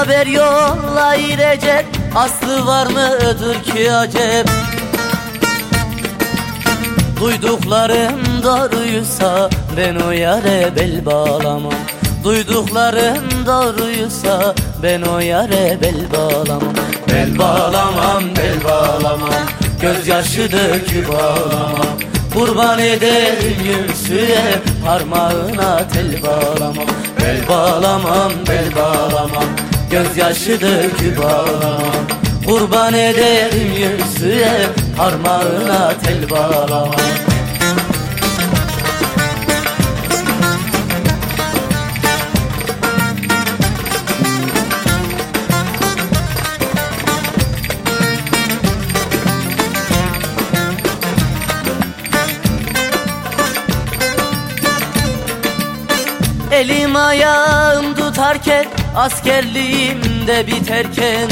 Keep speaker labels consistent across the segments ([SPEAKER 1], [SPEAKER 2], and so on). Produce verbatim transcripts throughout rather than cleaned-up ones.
[SPEAKER 1] haber yolla irecek, aslı var mıdır ki acep? Duyduklarım doğruysa ben o yare bel bağlamam. Duyduklarım doğruysa ben o yare bel bağlamam. Bel bağlamam, bel bağlamam, gözyaşı döküp ağlamam. Kurban ederim yüzüye, parmağına tel bağlamam. Bel bağlamam, bel bağlamam, gözyaşı döküp ağlamam. Kurban ederim yüzüye, parmağına tel bağlamam. Elim ayağım tutarken, askerliğimde biterken,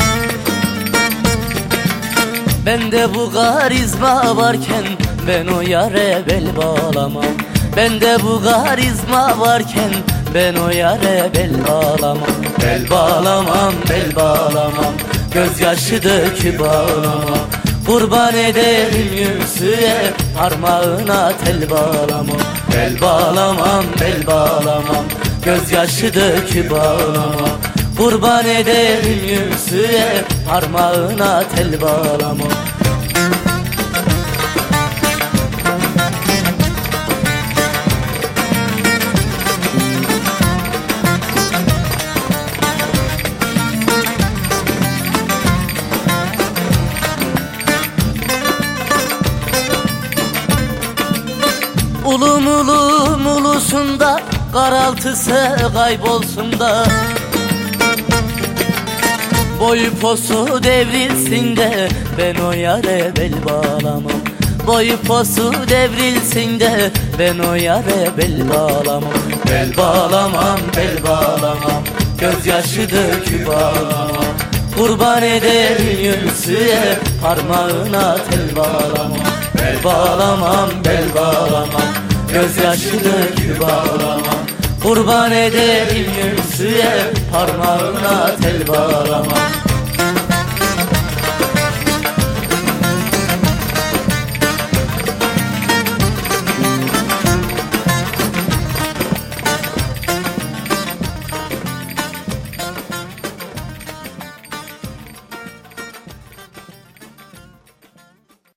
[SPEAKER 1] bende bu karizma varken ben o yare bel bağlamam. Bende bu karizma varken ben o yare bel bağlamam. Bel bağlamam, bel bağlamam, gözyaşı döküp ağlamam. Kurban ederim yüzüye, parmağına tel bağlamam. Bel bağlamam, bel bağlamam, gözyaşı döküp ağlamam. Kurban ederim yüzüye, parmağına tel bağlamam. Ulum ulum ulusunda, karaltısı kaybolsun da, boyu posu devrilsin de ben o yare bel bağlamam. Boyu posu devrilsin de ben o yare bel bağlamam. Bel bağlamam, bel bağlamam, gözyaşı döküp ağlamam. Kurban ederim yüzüye, parmağına tel bağlamam. Bel bağlamam, bel bağlamam, gözyaşı döküp ağlamam. Kurban ederim yüzüye, parmağına tel bağlamam.